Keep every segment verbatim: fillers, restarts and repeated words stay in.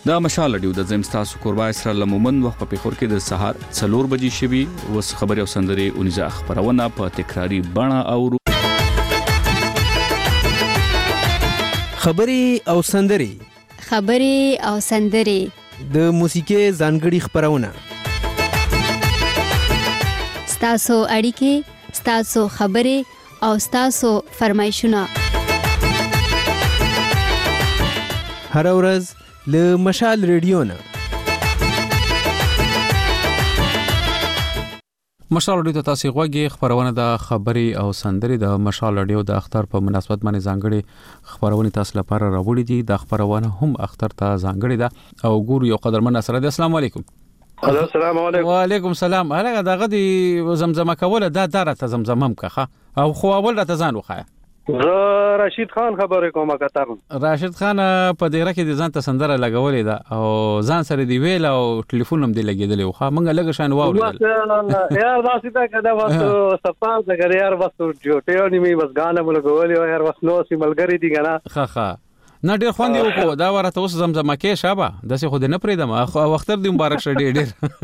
دا مشال رادیو د زم تاسو کوربا اسره لمومن وخت په خور کې د سهار څلور بجې شوي وس خبري او سندري اونځه خبرونه په تکراری بڼه او خبري او سندري خبري او سندري د موسیقي ځانګړي خبرونه ستاسو اړیکې ستاسو خبري او ستاسو فرمایشونه هر ورځ له مشال ریډیو نه مشال رادیو ته تاسو غوږی خبرونه د خبري او سندري د مشال رادیو د اختر په مناسبت باندې ځانګړي خبرونه تاسو لپاره راوړي دي د خبرونه هم اختر ته ځانګړي ده او ګور یو قدرمن سره د السلام علیکم. السلام علیکم. وعلیکم السلام. هغه دغه دی زمزمه کوله دا دره زمزمم کخه او خو اول راته ځان وخایا. زه راشد خان خبرې کوم کتر. راشد خان په دیره کې د ځان ته سندره لګولې ده او ځان سره دی ویل او ټلیفون هم دی لګیدلی خو مونږ لګ شان واورل یار داسې تا کده واسو صفان څنګه یار واسو جوټیو نیمه بس غانه ملګولې یار واسو نو سي ملګری دي غنا خا خا نه ډیر خوندې وکړو دا ورته اوس زمزمه کې شابه داسې خو دې نه پریدم خو وختر دې مبارک شه ډیر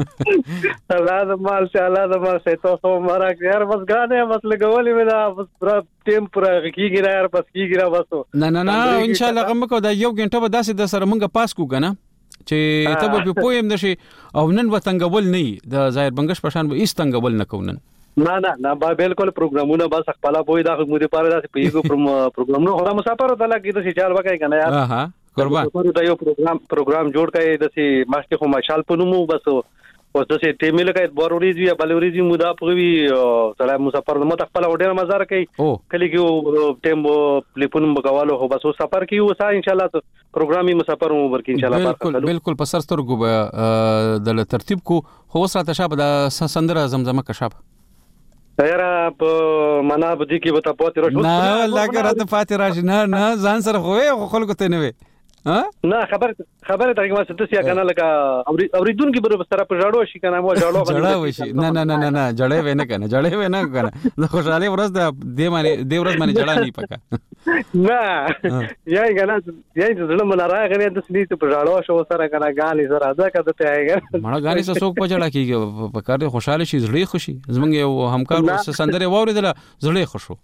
ډیر الله دې ماشاء الله دې ماشاء الله تو مبارک یار بس غانه بس لګولې مې بس پورا ټیم پورا کیږي یار بس کیږي را واسو نه نه نه ان شاء الله غم کو دا یو غنټه به داسې د سره مونږه پاس کو کنه چې ته به پویم نشي او نن وتنګول نه د ظاهر بنگش پشان به ایستنګول نه کوونن نه نه نه با بالکل پروګرامونه بس خپل پوي دا مو دي پاره دا پیګو پروګرامونه خو مسافر ته لګي د سي چال وکای کنه یار ها قربان دا یو پروګرام پروګرام جوړ کړي د سي ماشته خو مشال پنومو بس اوس د سي ټیمل کای بوروري دی بلوري مو دا پوي سلام مسافر مو خپل وډر مزار کوي کلی کې ټیم پلیپون بغوالو خو بس سفر کې وسا ان شاء الله پروګرامي مسافر مو ورکی ان شاء الله بالکل بالکل په سرسترګو د ترتیب کو خو سره تشابه د سندره زمزمه کشاب یاره په معنا بدی کې وته پاتې راشو نه لکه راته پاتې راشي نه نه ځان سره خو خلکو ته نه وي ها نه خبر خبره ته ما ست سیا کنه لکه اوریدون کې بر سره په جاړو شي کنه مو جاړو جاړو شي نه نه نه نه جړې و نه کنه جړې و نه کنه د خوشاله ورځ د دې باندې دې ورځ باندې جړا نه پکا نه یای کنه یای زړه من راغلی د سنې په جاړو شو سره کنه غالي سره دا کده ته هيګا مړه غالي سره څوک په جړا کیږي په کار دې خوشاله شي زړې خوشي زمونږ یو همکار سندره ووریدله زړې خوشو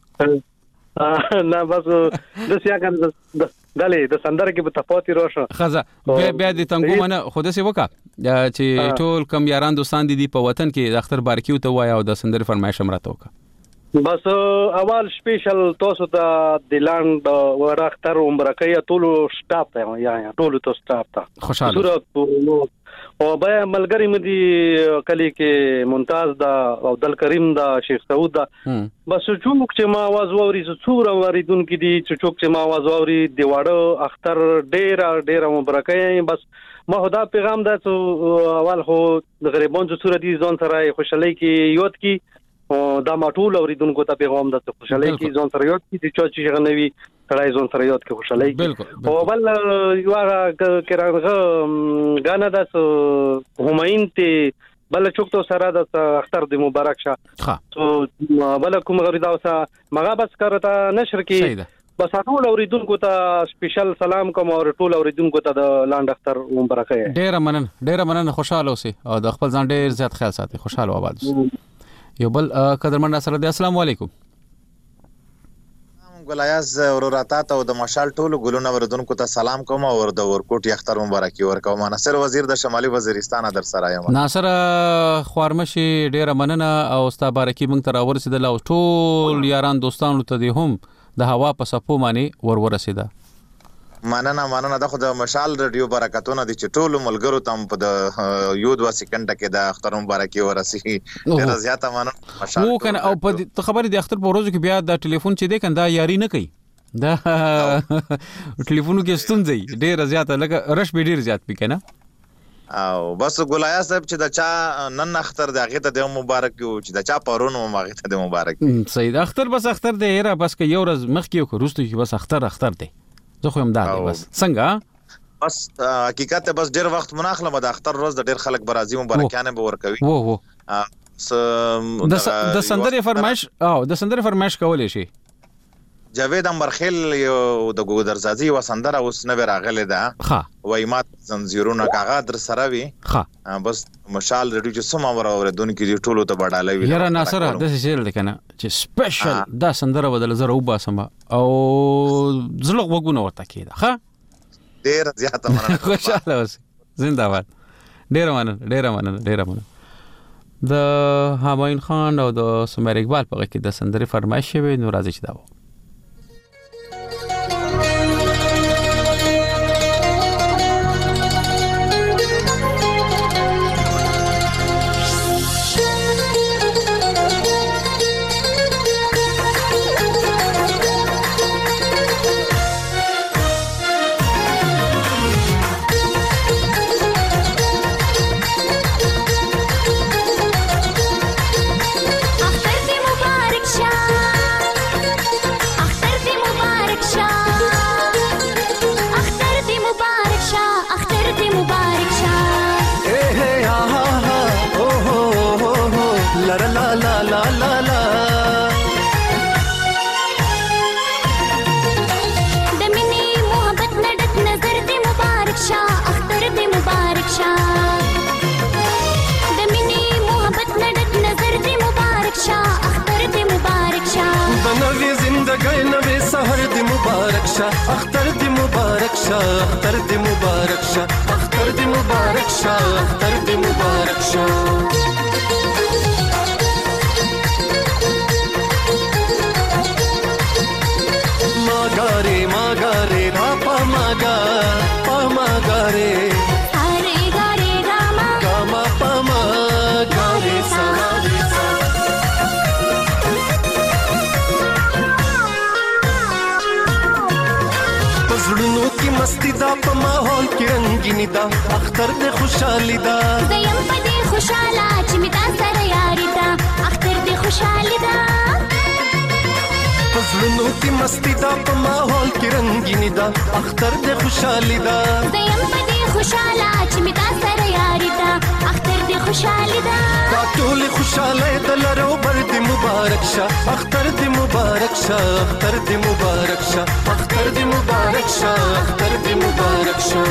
نه بس د سیا کنه دلې د سندره کې په تپوتی روشه خزه بیا بیا د تنګو منه خوده سی وکا چې ټول کم یاران دوستان دي په وطن کې د اختر بارکیو ته وای او د سندره فرمایش امراته وکا بس اول سپیشل تاسو ته د لاند ور اختر عمرکه ټول سټاپ ته یا ټول تو سټاپ ته خوشاله او به ملګری مدي کلی کې ممتاز دا او دل کریم دا شیخ سعود دا بس چوک چې ما आवाज ووري څوره وریدون کې دي چې چوک چې ما आवाज ووري دی واړو اختر ډیر ډیر مبارکای بس ما خدا پیغام دا اول خو د غریبانو څوره دي ځون سره خوشالۍ کې یوت کې دا ماټول اوریدونکو ته پیغام د خوشالۍ کې ځون سره یوت کې چې چې غنوي سړای ځون سره یوت کې خوشالۍ کې او بل یو هغه کړه غانا د هماین ته بل چوکتو سره د اختر د مبارک شه ها تو بل کوم غریدا وسه مغه بس کرتا نشر کې بس ټول اوریدونکو ته سپیشل سلام کوم او ټول اوریدونکو ته د لاند اختر مبارکه ډیر منن ډیر منن خوشاله اوسئ او د خپل ځان ډیر زیات خیال ساتئ خوشاله آباد یو بل قدرمن سره د السلام علیکم ګلایاز ورورات او د مشال ټولو ګلونه وردونکو ته سلام کوم او د ورکوټ اختر مبارکي ورکوم ناصر وزیر د شمالي وزیرستان در سره یم ناصر خوارمشي ډیره مننه او ستا بارکی مونږ تر ورسېدل او ټول یاران دوستانو ته دي هم د هوا په سپو باندې ور ورسېده مننه مننه د خو د مشال رادیو برکتونه دي چې ټول ملګرو تم په د یو دوه سکند کې د اختر مبارکي ورسي ډیر زیاته مننه مشال او کنه او په خبرې د اختر په ورځو کې بیا د ټلیفون چې دی کنه دا یاري نه کوي دا ټلیفونو کې ستونزې ډیر زیاته لکه رش به ډیر زیات پی کنه او بس ګلایا صاحب چې د چا نن اختر د هغه ته د مبارک یو چې د چا پرونو هغه ته د مبارک صحیح د اختر بس اختر دی را بس که یو ورځ مخ کې خو روستو کې بس اختر اختر دی زه خو هم دا بس څنګه بس حقیقت بس ډیر وخت مناخله د اختر روز د ډیر خلک برازي مبارکانه به ورکوي وو وو د د سندري فرمایش او د سندري فرمایش کولې شي جاوید امبرخیل یو د ګودرزازي وسندره اوس نو راغله ده ها وای ما زنجیرونه کاغه در سره وي ها بس مشال ریډیو چې سم اور اوردونکو دي ټولو ته بډاله وي یاره ناصره د څه شیل کنه چې سپیشل دا سندره بدل زره وباسم او زلغ وګونه ورته کیده ها ډیر زیاته مننه خوشاله اوسئ زنده‌باد ډیر مننه ډیر مننه ډیر مننه د همایون خان او د سمیر اقبال په کې د سندرې فرمایش شوی نو راځي چې دا و اختر دی مبارک شاه اختر دی مبارک شاه اختر دی مبارک شاه اختر دی مبارک شاه ماګاره ماګاره پاپا ماګا پاماګاره اره ګاره ګاما ګاما پاماګاره سلام زړونو کې مستی دا په ماحول کې رنگینی دا اختر دې خوشحالي دا زیم په دې خوشاله چې می دا سره یاري دا اختر دې خوشحالي دا زړونو کې مستی دا په ماحول کې رنگینی دا اختر دې خوشحالي دا زیم په دې خوشاله چې می دا سره یاري دا اختر دې خوشحالي دا دا ټول خوشاله د لرو بر دې مبارک شه اختر دې مبارک شه اختر دې مبارک شه اختر دې مبارک شه اختر دې مبارک شه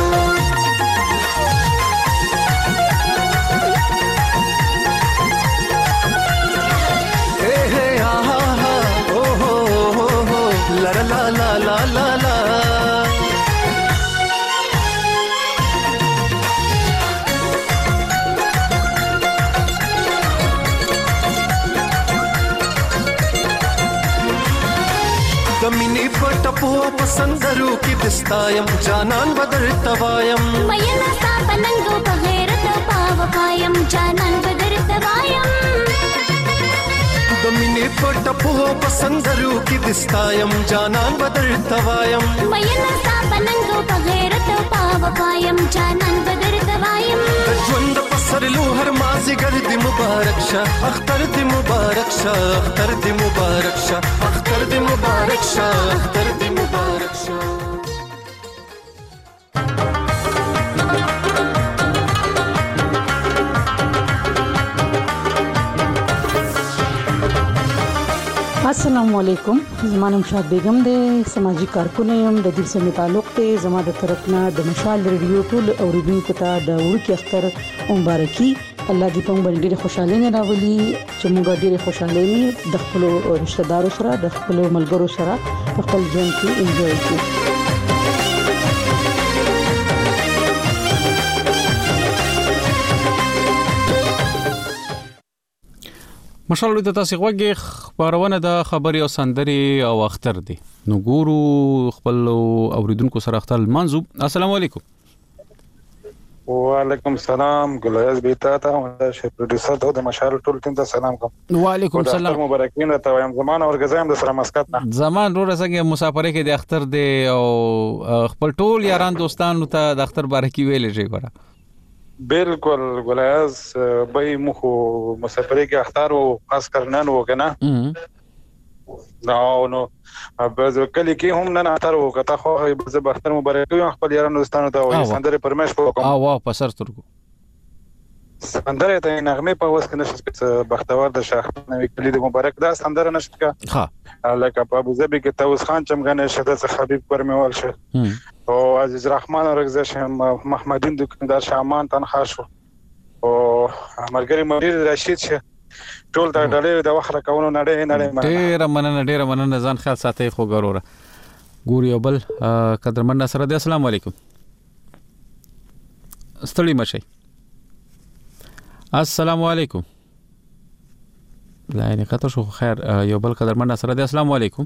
اے ہے آہا ہا او ہو ہو ہو لا لا لا لا لا لا دمینی پټپو پسندرو کې دستایم جانان بدر توایم مېنا تا پننګو په غیرت پاو قایم جانان بدر توایم دمینی پټپو پسندرو کې دستایم جانان بدر توایم مېنا تا پننګو په غیرت پاو قایم جانان بدر توایم ژوند پسرلو هر مازی ګرځي مبارک شه اختر دې مبارک شه اختر دې مبارک شه اختر دې مبارک شه اختر دې مبارک شه السلام علیکم زمانم شاد بیگم د سماجی کارکونه يم د دې سره تعلق ته زما د طرفنا د مشال ریډیو ټول اوریدونکو ته د ورکی اختر مبارکي الله دې په موږ ډېر خوشاله نه راولي چې موږ ډېر خوشاله ني د خپل رشتہ دارو سره د خپل ملګرو سره خپل ژوند کې انجوای کړو مشال د تاسو غوږی خبرونه د خبري او سندري او اختر دي نو ګورو خپل اوریدونکو سره اختر منځو السلام علیکم وعلیکم السلام ګلایز بیتا ته شه پروډوسر د مشال ټول ټیم ته سلام کوم وعلیکم السلام مبارکین ته وایم زمان اور غزایم د سره مسکت نه زمان رو رسګه مسافرې کې د اختر دی او خپل ټول یاران دوستانو ته د اختر بارکی ویلې شي ګره بالکل ګلایز به مخو مسافرې کې اختر او خاص کرنن وکنه نو نو به کلی کې هم نه اختر وکړه خو به اختر مبارک یم خپل یاران دوستانو ته او سندره پرمش کوم او واو پسر ترګو سندره ته نغمه په واسه کې نشه بختور د شاه نوې کلی د مبارک دا سندره نشه کا ها لکه په ابو ظبي کې توس خان چمغنه شدت حبیب پرمیوال شه او عزیز رحمان رغزش محمدین دکاندار شامان تنخوا شو او مرګری مدیر رشید شه ټول د ډلې د وخت راکونو نړۍ نړۍ ډېر مننه ډېر مننه ځان خیال ساتي خو ګوره ګوري او بل قدرمن سره د السلام علیکم ستړي مشي السلام علیکم لاینه کته شو خیر یو بل قدرمن سره د السلام علیکم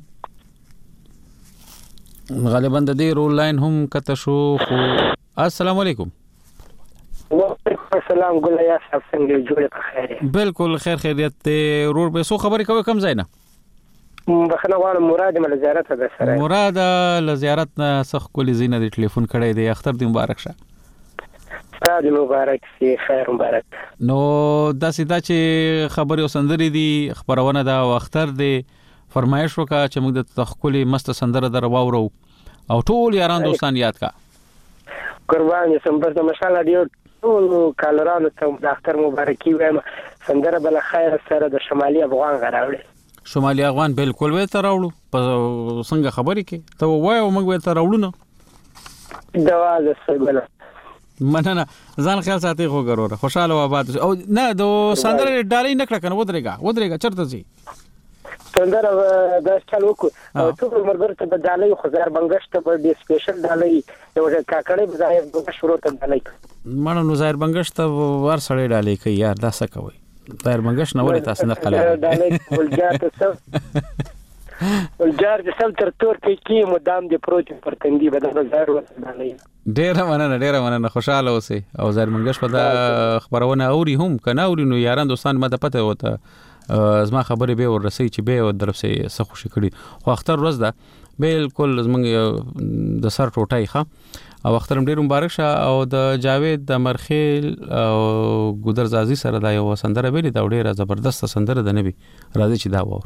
غالبا د دې رول لاین هم کته شو خو السلام علیکم وعلیکم السلام ګل یا صاحب څنګه جوړه خیر بالکل خیر خیریت رور به سو خبرې کوي کم ځای نه بخنه غواړم مراد مل زیارت ده سره مراد ل زیارت نه سخ کلی زینه د ټلیفون کړی دی اختر دی مبارک شه ستاسو مبارک سي خیر مبارک نو دا سیدا چې خبرې وسندري دي خبرونه دا اختر دی فرمایش وکا چې موږ د تخکلی مست سندره در واورو او ټول یاران دوستان یاد کا قربان سم بس ماشاءالله دی ټول کالرانو ته د اختر مبارکي وایم سندره بل خیر سره د شمالي افغان غراوړي شمالي افغان بالکل وې ته راوړو په څنګه خبرې کې ته وایو موږ وې ته راوړو نو دوا د سګل مننه ځان خیال ساتي خو ګوره خوشاله و آباد او نه دو سندره ډالۍ نکړه کنه ودرېګا ودرېګا چرته سي سندره د چالو کو او ټول مرګر ته د ډالۍ خو زار بنگشت په دې سپیشل ډالۍ یو کاکړې بځای د شروع ته ډالۍ مانو نو زایر بنگشت ور سړې ډالۍ کوي یار دا څه کوي زایر بنگشت نه ولې تاسو نه قلم ډالۍ ولجات سب ولجار د سم تر تور کې کی مدام دی پروت پر تندي بدل زایر ډالۍ ډېر مننه ډېر مننه خوشاله اوسئ او زایر منګش په دا خبرونه اوري هم کنه اوري نو یاران دوستان ماته پته وته زما خبرې به ورسې چې به او درپسې څه خوشي کړي خو اختر ورځ ده بالکل زمونږ د سر ټوټای ښه او اختر ډېر مبارک شه او د جاوید د مرخیل او ګودر زازي سره دا یو سندره ویلې دا ډېره زبردست سندره ده نبی راځي چې دا وور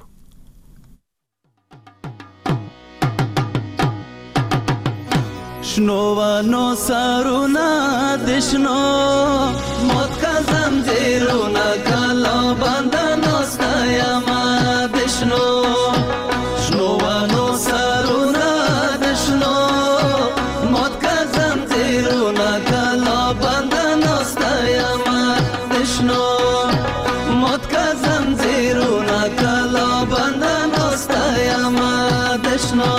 شنوانو سارونا دشنو موت کا زنجیرونا کلا بندنو ستایما دشنو شنوانو سارونا دشنو موت کا زنجیرونا کلا بندنو ستایما دشنو موت کا زنجیرونا کلا بندنو ستایما دشنو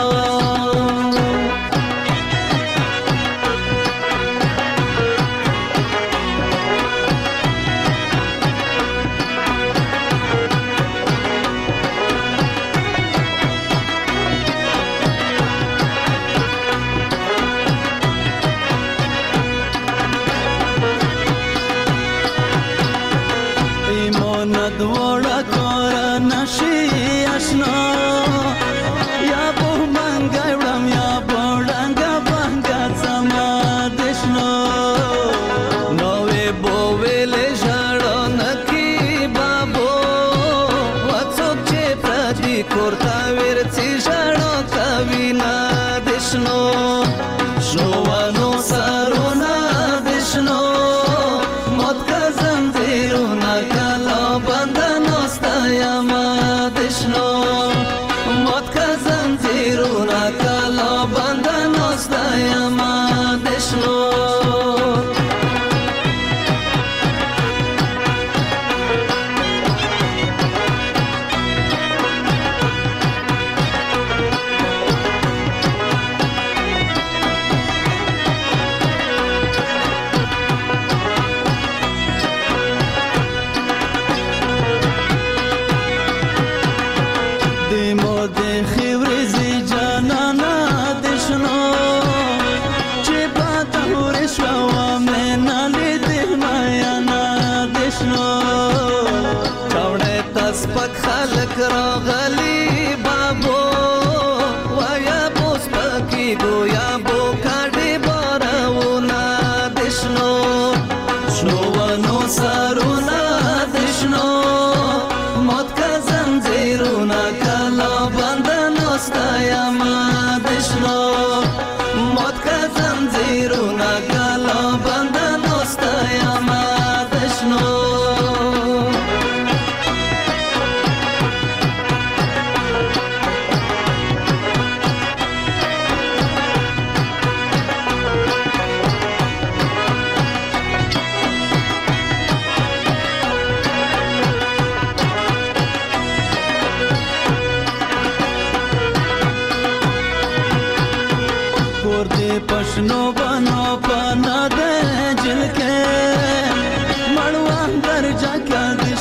Krishna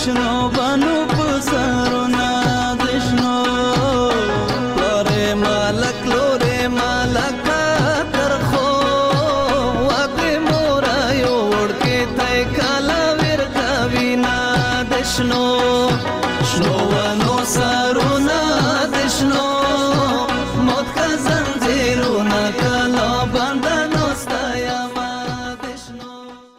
دشنو بانو پسرونا دشنو لوري مالک لوري مالک ترخو وګي مورا یو ورکه تای کالا ور کاوینا دشنو شنو ونو سرونا دشنو موت کا زنجیرونا کالا باندنو ستایا ما دشنو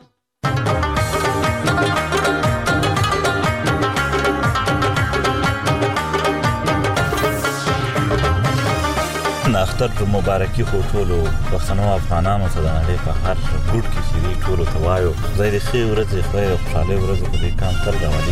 اختر مبارکي خو ټولو پښتنو افغانانو ته د نړۍ په هر ګوټ کې چې دی ټولو ته وایو خدای دې ښې ورځې خدای دې خوشحالۍ ورځې په دې کام تل راولي.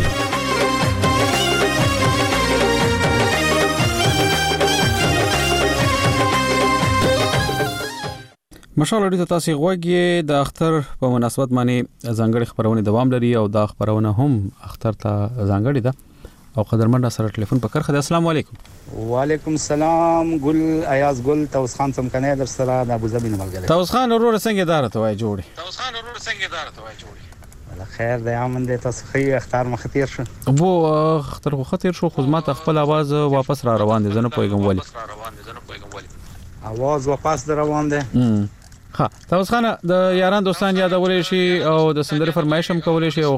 مشال اړیته تاسو غوږی د اختر په مناسبت باندې ځانګړي خبرونه دوام لري او دا خبرونه هم اختر ته ځانګړي ده او قدرمن سره ټلیفون په کرخه. السلام علیکم. وعلیکم السلام. ګل ایاز ګل توس خان څمکنه در سره د ابو ظبي نه ملګری. توس خان ورور څنګه اداره ته وای جوړي؟ توس خان ورور څنګه اداره ته وای جوړي؟ الله خیر دی امن دې تاسو خې اختر مختیر شو. وو اختر خو خطر شو خو ما خپل आवाज واپس را روان دي زنه پويګم ولی. आवाज واپس در روان دي. ها توس خان د یاران دوستان یادولې شي او د سندري فرمایش هم کولې شي او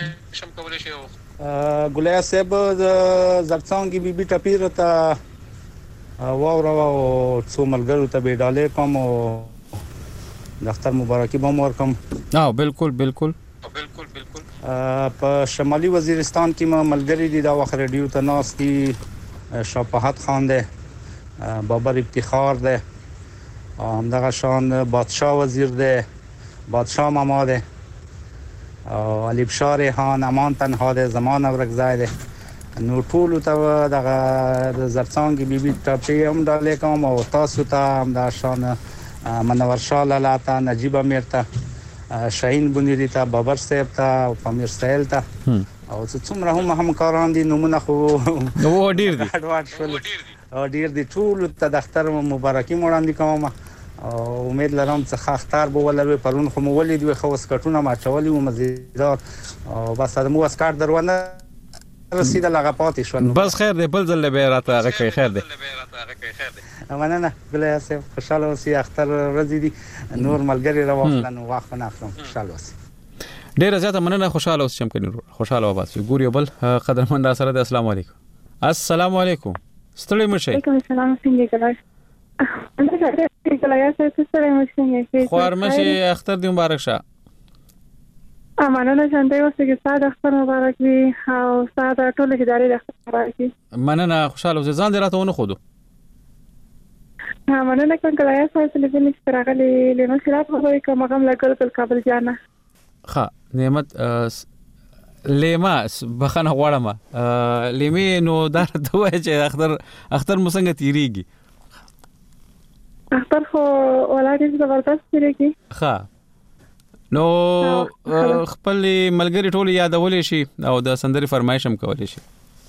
ګلیا صاحب د زرڅانګي بیبي ټپیر ته واو راو څو ملګرو ته به ډالې کوم او د اختر مبارکي به مور کوم. اه بالکل بالکل بالکل بالکل په شمالي وزیرستان کې ملګری دي دا وخت رادیو ته ناس دي شفاعت خان ده بابر افتخار ده همدغه شان بادشاه وزیر ده بادشاه ماما ده او علی بشار خان امان تنها ده زمان ورک زاده نو ټول ته دغه زرڅانګي بیبي ټاپي هم ډالې کوم او تاسو ته هم د شان منور شاه لاله ته نجیب امیر ته شاهین بنيري ته بابر صاحب ته او پامیر سهیل ته او څومره هم همکاران دي نمونه خو نو ډیر دي او ډیر دي ټول ته د اختر مبارکي وړاندې کوم او امید لرم چې اختر به ولر پرون خو مولید وي خو سکټونه ما چولې و مزیدار او بس د مو اسکار درونه رسیدل لغه پاتې شو. بس خیر دی بل ځل به راته هغه کوي خیر دی مننه ګلیا صاحب خوشاله اوسې اختر ورځې دي نور ملګری راوخلن واخ نه اخلم خوشاله اوسې ډیر زیاته مننه خوشاله اوسې چې کني خوشاله وباسي ګوري بل قدرمن سره د السلام علیکم. السلام علیکم ستړي مشه. وعلیکم السلام څنګه ګلای انت څنګه ګلای تاسو ستړي مشه خوار مشه اختر دی مبارک شه. مننه شانته اوسې کې ساده اختر مبارک وي او ساده ټول ادارې د اختر مبارک وي. مننه خوشاله اوسې ځان دې راته ونه خودو. ها مننه کوم ګلای تاسو له دې نشته راغلي له نو شراب هغه کوم غم لګل کل کابل جانا. ها نعمت لیما بخنه غواړم لیمې نو دا ته وای چې اختر اختر مسنګ تیریږي اختر خو ولادي زبردست تیریږي. ها نو خپل ملګری ټول یادولې شي او د سندري فرمایش هم کولې شي.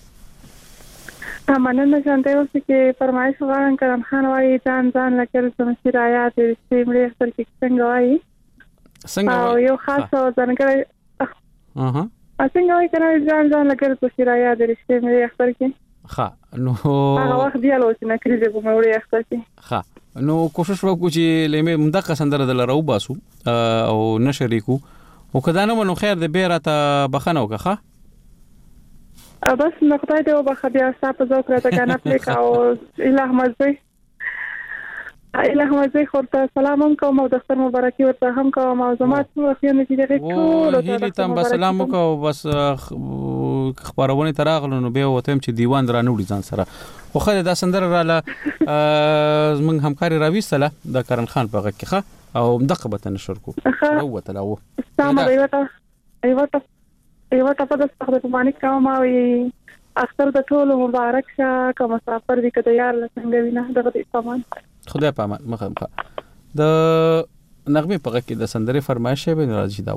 مننه شانته اوسې کې فرمایش وغواړم کرم خان وایي ځان ځان لکه سمسي رايات دې سیمړي اختر کې څنګه وایي څنګه او یو خاص ځانګړی اها څنګه وایي کنه ځان ځان لکه سمسي رايات دې سیمړي اختر کې. ها نو هغه وخت دی له چې نکریزه په مړی اختر کې. ها نو کوشش وکړو چې لمه مدقه سندره د لراو باسو او نشری کو او کدا نه نو خیر د بیرته بخنه وکړه. بس نقطه دی وبخه بیا صاحب زوک راته کنه پلیک او الہ مزه الہ مزه خورته سلام کوم او د اختر مبارکي ورته هم کوم او زما څو خیانه چې دغه ټول ته تم سلام وکاو بس خبرونه تراغلو نو به وته چې دیوان درانه وړي ځان سره خو خله دا سندره رااله زمونږ همکاري راويستله د کرن خان په غکخه او دغه به نشر کو وروته لاو سلام ایوته ایوته ایوته په دغه په باندې کوم او اختر د ټول مبارک شه کوم مسافر دي کته یار څنګه وینا دغه پامان خدای پامان مخه مخه د نغمه په غکه د سندره فرمایشه به راځي دا و.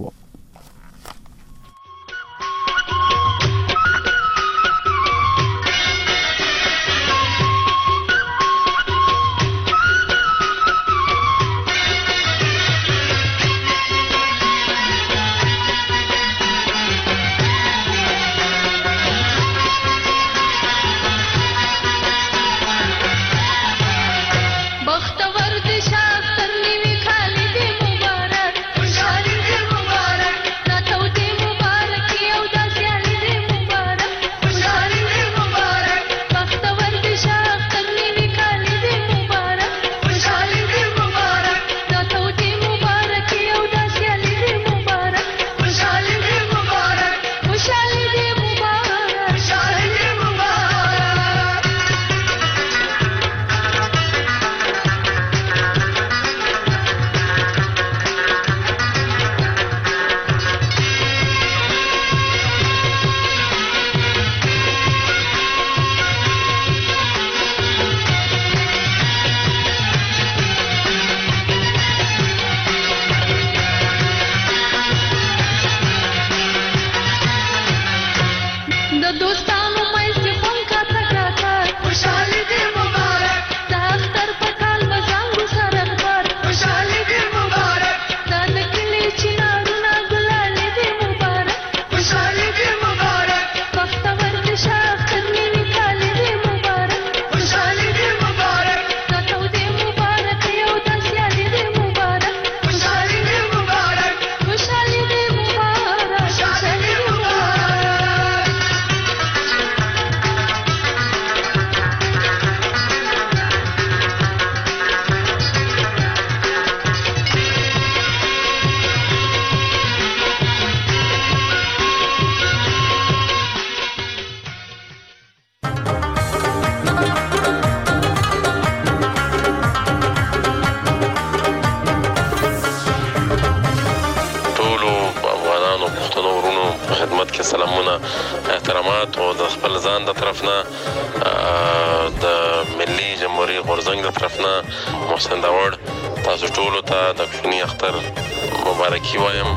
احترامات او د خپل ځان د طرف نه د ملي جمهوریت غورځنګ د طرف نه محسن داوړ تاسو ټول ته د کوچني اختر مبارکي وایم.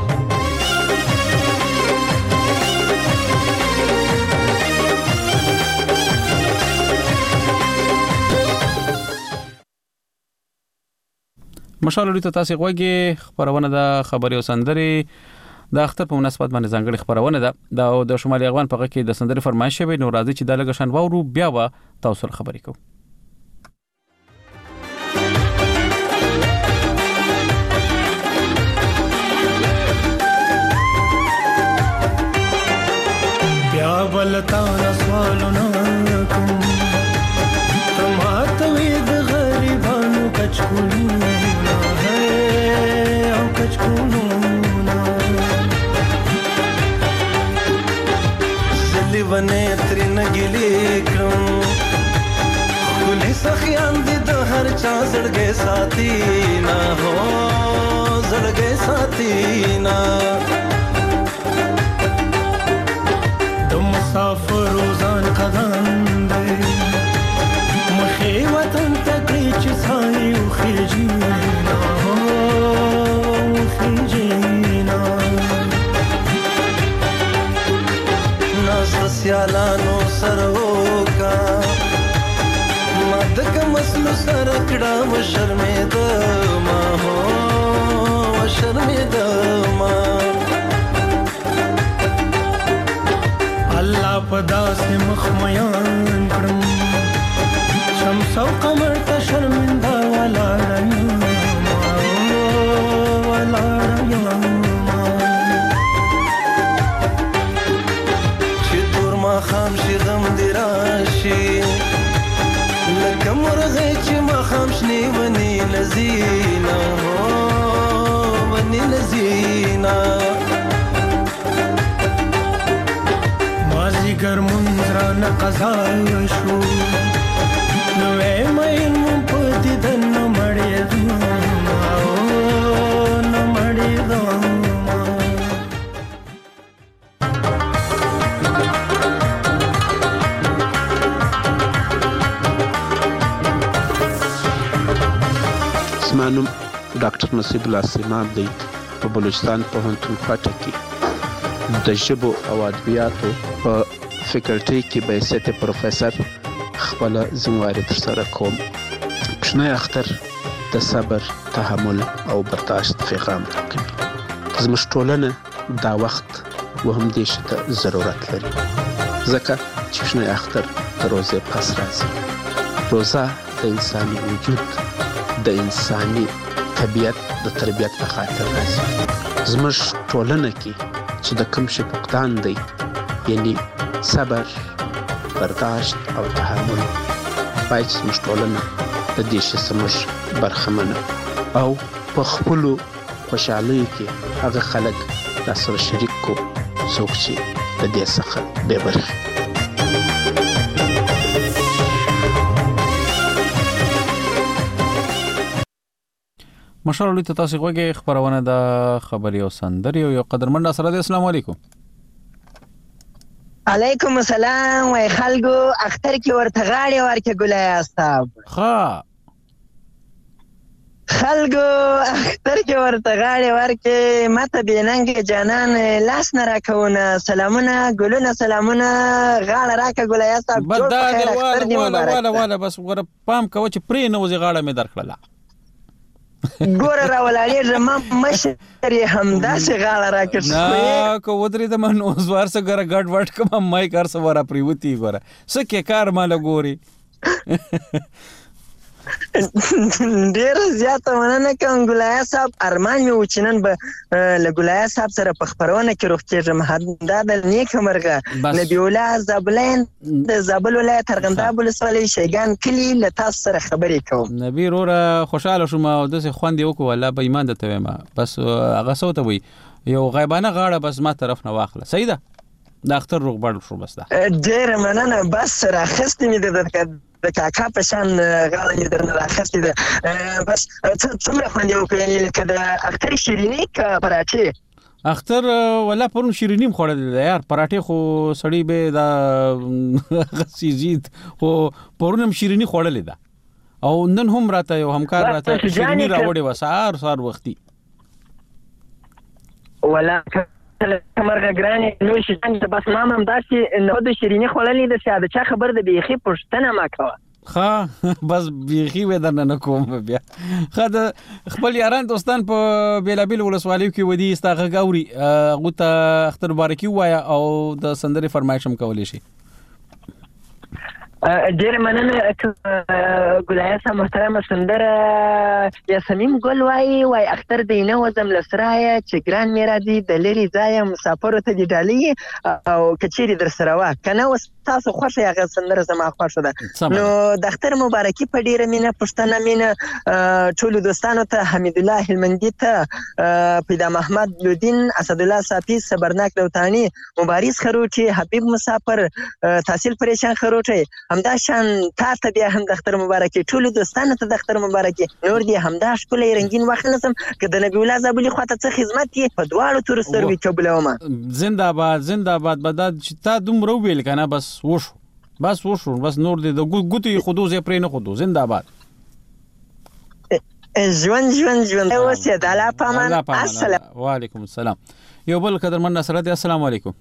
مشال لري ته تاسو غوږی خبرونه د خبري او سندري د اختر په مناسبت باندې ځانګړي خبرونه ده د شمالي افغان په کې د سندري فرمایش شوی نو راځي چې د لګشن وورو بیا و تاسو سره خبرې کوو. بیا بلتا سوالونه کوم تماته وي د غریبانو کچکولونه او کچکولونه زلی ونه ترین ګلی کوم خولي سخیان دي د هر چا زړګي ساتي نه هو زړګي ساتي نه مسافر روزان قدم دی مخې وطن تکړی چې سایې وخېجینا وخېجینا ناز سیالانو سروکا مدک مسلو سر کړه و شرمېده ما هو شرمېده ما الله پدا سے مخمیان کرم شمس و قمر تا شرمندہ والا رنگا والا رنگا چی دور ما خام شی غم دی راشی لکم مرغی چی ما خام شنی ونی لزینا ونی لزینا گر منزران قضا شو نوے مین مپتی دن نمڑی دوما نمڑی دوما اسمانم ډاکټر نصیب الله سیمان دی په بلوچستان پوهنتون کوټه کې د ژبو او ادبیاتو په فیکلټي کې به حیثیت پروفیسور خپل ذمہواری تر سره کوم. کوچنی اختر د صبر، تحمل او برداشت پیغام ورکوي. زموږ ټولنه دا وخت وهم دې شته ضرورت لري ځکه چې کوچنی اختر د روزې پس راځي. روزه د انساني وجود د انساني طبیعت د تربیت په خاطر راځي. زموږ ټولنه کې چې د کوم شي فقدان دی یعنی صبر، برداشت او تحمل باید زموږ ټولنه د دې شي زموږ برخمنه او په خپلو خوشحالیو کې هغه خلک راسره شریک کو څوک چې د دې څخه بې برخې. مشال ته تاسو غوږی خبرونه د خبري او سندري او یو قدرمن سره د اسلام علیکم. علیکم السلام وای خلکو اختر کې ورته غاړي ورکه ګلای استاب ها خلکو اختر کې ورته غاړي ورکه ماته بیننګ جانان لاس نه راکونه سلامونه ګلونه سلامونه غاړه راکه ګلای استاب جوړ خیر اختر دی مبارک. والا والا بس ور پام کوي چې پرې نه وځي غاړه مې درکړه ګوره راولالې زما مشر همداسې غاړه راکړ نه کو ودرې د من اوسوار سره ګره ګډ وډ کوم مای کار سره پریوتی ګوره سکه کار مال ګوري ډیر زیاته مننه کوم ګلای صاحب. ارمان مې و چې نن به له ګلای صاحب سره په خبرونه کې روغ کېږم. دا د نیک مرغه نبی الله زابلین د زابل ولایت ارغنداب ولسوالۍ شیګان کلي له تاسو سره خبرې کوم. نبی روره خوشاله شوم او داسې خوند وکړو والله به ایمان درته وایم بس هغه څه ته وي یو غیبانه غاړه بس ما طرف نه واخله صحیح ده د اختر روغ بړ شو بس ده ډیر مننه بس راخستې مې د د کاکا په شان غاړه مې درنه راخستې ده بس څومره خوند یې وکړو یعنې لکه د اختر شیریني که پراټې اختر ولا پرون شیرینیم خوړل دی یار پراټه خو سړی به دا غسیزید خو پرونم شیرینی خوړل دی او نن هم راته یو همکار راته شیرینی راوړي وسار سار وختي ولا مرغه ګرانه نو شي بس ماما هم داسې نو د شیرینی خوړلې د ساده چا خبر د بیخي پښتنه ما کوه ها بس بیخي ودر نه کوم بیا خد خپل یاران دوستان په بیلابل ولسوالیو کې ودی استاغه غوري غوته اختر مبارکي وایا او د سندري فرمایشم کولې شي ډیر مننه ګلایسه محترمه سندره یاسمین ګل وای وای اختر دینه وزم لسرایا چې ګران میرادي د لری ځای مسافر ته دی ډالي او کچيري در سره وا کنه وس تاسو خوښه هغه سندره زما خوښه ده نو د اختر مبارکي په ډیره مینه پښتنه مینه ټول دوستانو ته حمید الله هلمندي ته پیدا محمد لودین اسد الله صافی صبرناک دوتانی مبارز خروچی حبیب مسافر تحصیل پریشان خروچی همدا شان تا ته بیا هم د اختر مبارکي ټول دوستانو ته د اختر مبارکي نور دی همدا ښکلی رنگین وخت نسم که د نبی الله زابلی خواته څه خدمت یې په دواړو تور سترګو قبلومه زنده‌باد زنده‌باد بدد چې تا دومره ویل کنه بس وشو بس وشو بس نور دی د ګوتې خودو زې پرې نه خودو زنده‌باد ژوند ژوند ژوند اوسه د الله پامان السلام وعلیکم السلام یو بل قدرمن نصرت السلام علیکم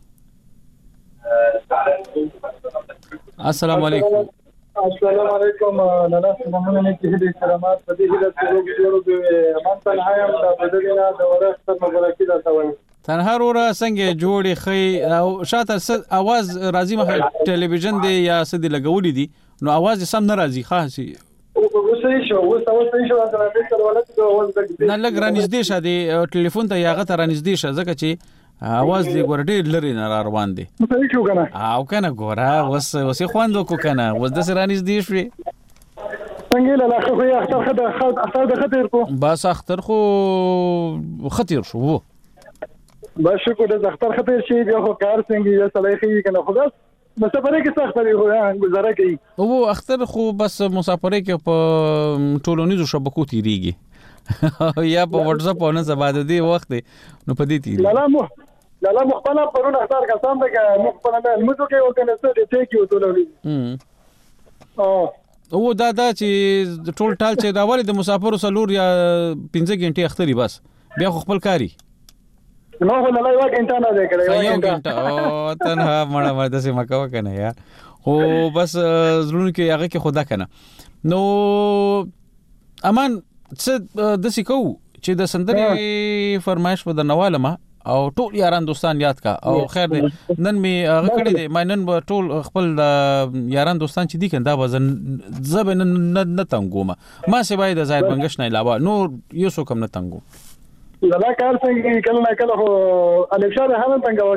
السلام علیکم السلام علیکم ننا سمونه نه کې دې کرامات په دې هیله چې روغ جوړ دې مان تنهایم د بدلنا د ورځ مبارکي دا توي تنها ورا څنګه جوړي خي او شاته اواز راځي مخه ټلویزیون دی یا سدي لګولې دي نو اواز سم نه راځي خاصي وسې شو وسې وسې شو دا مې سره ولته د اواز د نه لګ رانږدې شه دی ټلیفون ته یاغه ته رانږدې شه ځکه چې اواز دی ګور ډېر لري نه روان دي مې شو کنه او کنه ګوره وس وسې خوندو کو کنه وس د سرانیز دی شوي څنګه لا خو یې اختر خد اختر د خطر کو بس اختر خو خطر شو وو بس شکر د اختر خطر شي بیا خو کار څنګه یې صلاحي کنه خو بس مسافرې کې سخت دی خو گزاره کوي او اختر خو بس مسافرې کې په ټولنیزو شبکو تیریږي یا په واتس اپ باندې سبا د دې وخت نو په دې تیری لا لا مو لا لا مخبل پرون اختر کا سم ده مخبل نه موږ کې وکنه څه دې ته کې وټولولې ام او دا دا چې ټول ټال چې راوړي د مسافرو سلور یا پنځه غنټې اختري بس بیا خپل کاری نو خو نه لای وګنټه نه ده کړې یو غنټه او تنها مړه مړه د سیمه کا کنه یا او بس زړونو کې هغه کې خدا کنه نو امان څه د سکو چې د سندري فرمایش په د نوالمه او ټول یاران دوستان یاد کا او خیر دې نن می هغه کړی دی ما نن ټول خپل یاران دوستان چې دي کنده وزن زبن نه تنګوم ما سبای د زاید بنگش نه علاوه نور یو څه کم نه تنګو دا کار څنګه کله نه کله خو الکشار هم تنګ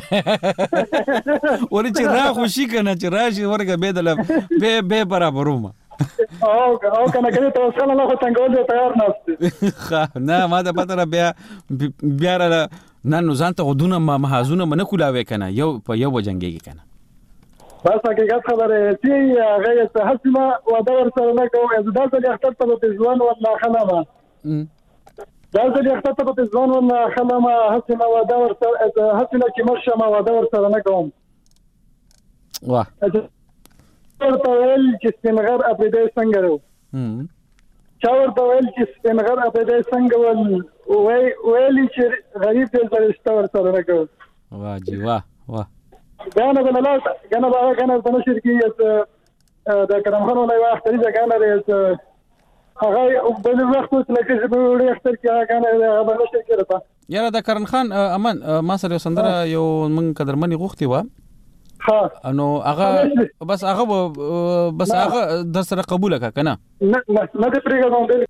وکړه ورې چې را خوشي کنه چې راشي ورګه به د به به برابروم او او کنه کله ته څنګه نه خو څنګه تیار نهسته نه ما د پتره بیا بیا را نه نو ځان ته غدونه ما محازونه منه کولاوي کنه یو په یو وجنګيږي کنه بس حقیقت خبره چې هغه ته حسمه و دا ورسره نه کوي دا ځل اختر ته په ځوان ولا خلما دا ځل اختر ته په ځوان ولا خلما حسمه و دا ورسره حسمه چې مرشمه و دا ورسره نه کوم واه ورته ویل چې سپینغر اپریدای څنګه ورو چا ورته ویل چې سپینغر اپریدای څنګه ول وای ویلی چې غریب دې زړسته ورسره نه کوي واه جی واه واه غانا د لاله غانا باغ غانا د نشر کې د کرم خان ولای وخت لري غانا لري هغه په وخت کې لکه چې په وړي اختر کې غانا هغه په نشر کې راځه یاره د کرم خان امان ما سره سندره یو من قدرمنی غوختي و ها انو هغه بس هغه بس هغه د سره قبول کا کنه نه نه نه دې پرېږدم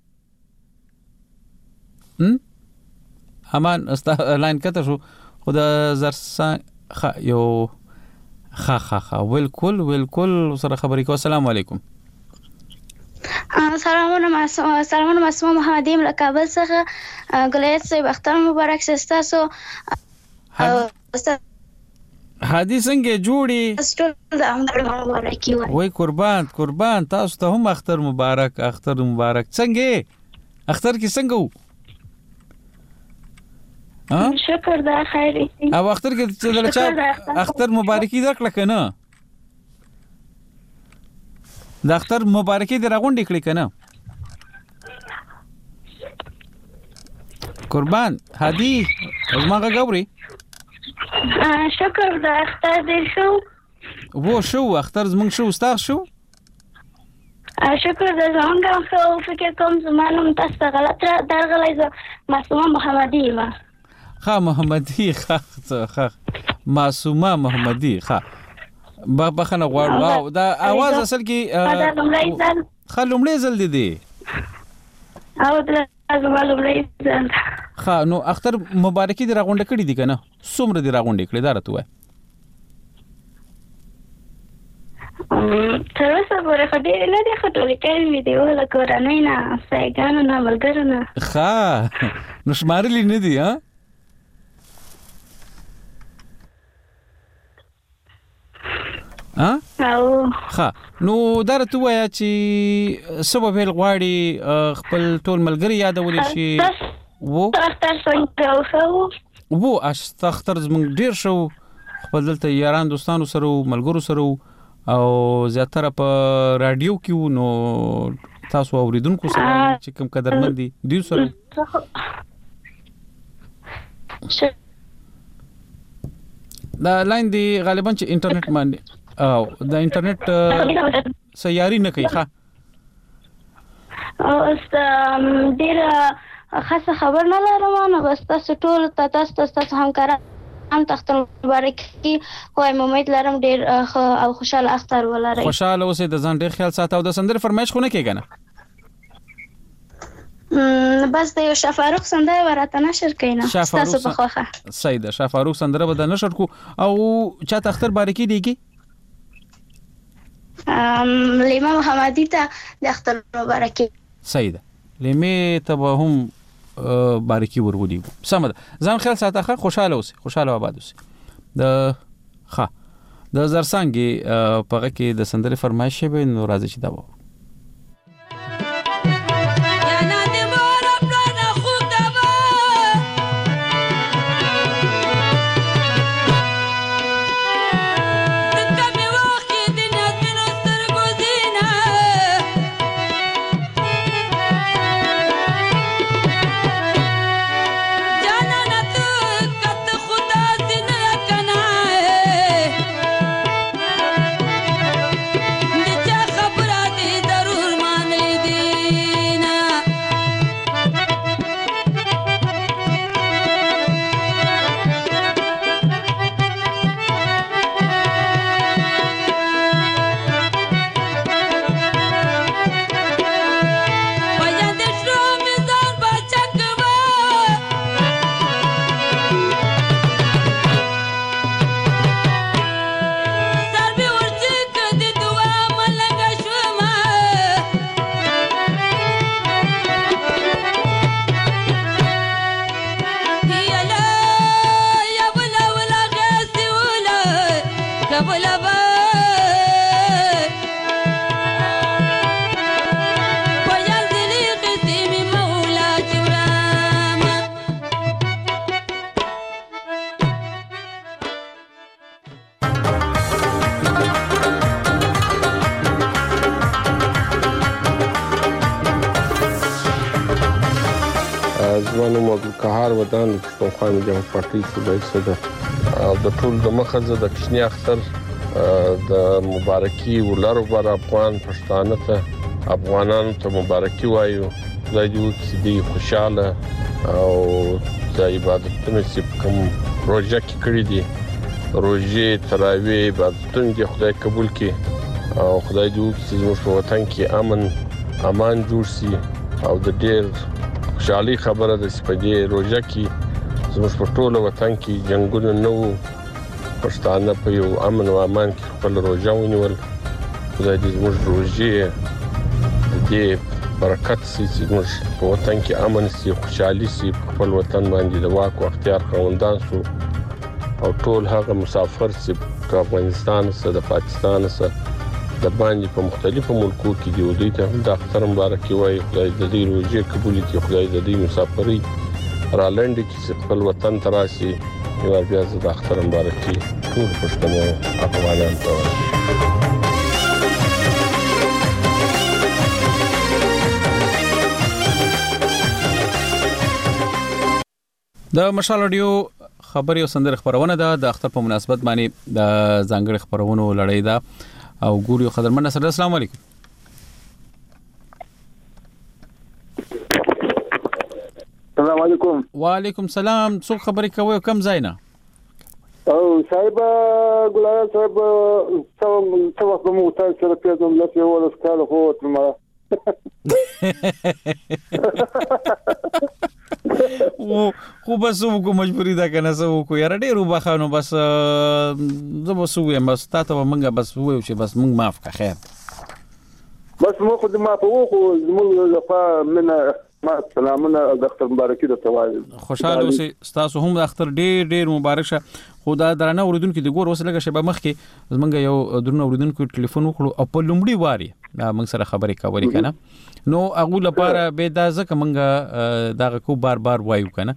هم امان است لاین کته شو خدا زرسان خ یو خ خ خ بالکل بالکل سره خبرې کو السلام علیکم سلامونه سلامونه مسمو محمدی له کابل څخه ګلیت صاحب اختر مبارک سستاسو حدی څنګه جوړي وای قربان قربان تاسو ته هم اختر مبارک اختر مبارک څنګه اختر کې څنګه شکر دا خیر دې او اختر کې چې دلچا اختر مبارکي درکړه کنه د اختر مبارکي در غونډې کړې کنه قربان هادي زماغه ګوري شکر دا اختر دې شو وو شو اختر زمونږ شو استاد شو شکر دا زمونږ خو فکر کوم زمانم تاسو غلط درغلای زه معصومه محمدی ما ها محمدی ها ها معصومه محمدی ها با بخنه غواړ واو دا आवाज اصل کې خلومړې زل دي دي او دا زمالومړې زل ها نو اختر مبارکي دی راغونډه کړې دي کنه څومره دی راغونډه کړې دا راته وای تر اوسه پورې خو ډېر نه دي خټولې کړې مې دی ولا کورنۍ نه سایګانو نه ملګرو نه ها نو شمارلې نه دي ها ها او ها نو دا راته وای چې سبب هل غواړي خپل ټول ملګری یادول شي وو اختر څنګه وشو وو اختر زموږ ډیر شو خپل دلته یاران دوستانو سره ملګرو سره او زیاتره په رادیو کې نو تاسو اوریدونکو سره چې کوم قدرمن دي دیو سره دا لاین دی غالبا چې انټرنیټ باندې او د انټرنیټ سیاري نه کوي ښه او است ډیر خاصه خبر نه لرم نو بس تاسو ټول تاسو تاسو همکاران هم تختر مبارکي کوم امید لرم ډیر او خوشاله اختر ولرئ خوشاله اوسئ د ځان ډیر خیال ساتو د سندره فرمایش خو نه کیږي نه بس د یو شفاروق سندره ورته نشر کینا تاسو په خوخه سید شفاروق سندره به د نشر کو او چا تختر بارکی دیږي ام لیما محمدی ته د اختر مبارکي سید لیمه ته هم بارکی ورغلی سمه ځان خیال ساته خوشاله اوسئ خوشاله آباد اوسئ د ښه د زرسانګي په کې د سندره فرمایش به نو راځي چې دا و ځوانو عبدالقهار ودان پښتونخوا جمهوریت پارټي صوبایي صدر د ټول د مخزه د کشنی اختر د مبارکي ولرو بر افغان پښتانه ته افغانانو ته مبارکي وایو خدای دې وکړي دې خوشاله او د عبادتونو چې کوم روزه کې کړی دي روزه تراویح عبادتونه دې خدای قبول کړي او خدای دې وکړي چې زموږ په وطن کې امن امان جوړ شي او د ډېر خوشالي خبره ده چې په دې روزه کې زموږ په ټول وطن کې جنگونه نه وو پښتانه په یو امن او امان کې خپل روزه ونیول خدای دې زموږ روزه دې برکت سي چې زموږ په وطن کې امن سي خوشالي سي خپل وطن باندې د واک او اختیار خاوندان سو او ټول هغه مسافر چې په افغانستان سره د پاکستان سره د باندې په مختلفو ملکو کې دی دوی ته د اختر مبارکي وایي خدای دې روزه قبول کړي خدای دې مسافرۍ رالنډ کې خپل وطن تراشي یو بیا د اختر مبارکي ټول پښتنو افغانانو ته د مشال رادیو خبري او سندره خبرونه ده د اختر په مناسبت باندې د ځانګړي خبرونو لړۍ ده او ګوري خدرمن سره. السلام علیکم. السلام علیکم. وعلیکم السلام. څو خبرې کوي کم ځای نه؟ او صاحب ګلای صاحب څو څو وخت مو تاسو سره پیژنم لکه یو ورځ کال خو تر او خو بس وګو مجبوری دا کنه سو کو یاره ډیرو بخانو بس زبو سو یم بس تاسو منګه بس وایو چې بس مونږ معاف کا خیر بس مو خو ما په وخو زموږ لپاره من ما سلامونه د اختر مبارکي د توایل خوشاله اوسئ. تاسو هم د اختر ډیر ډیر مبارک شه. خدا درنه اوریدونکو د ګور وسلګه شبه مخ کې زمونږ یو درنه اوریدونکو ټلیفون وکړو او په لومړی واري موږ سره خبرې کولې کنه نو هغه لپاره به دا ځکه موږ دا کو بار بار وایو کنه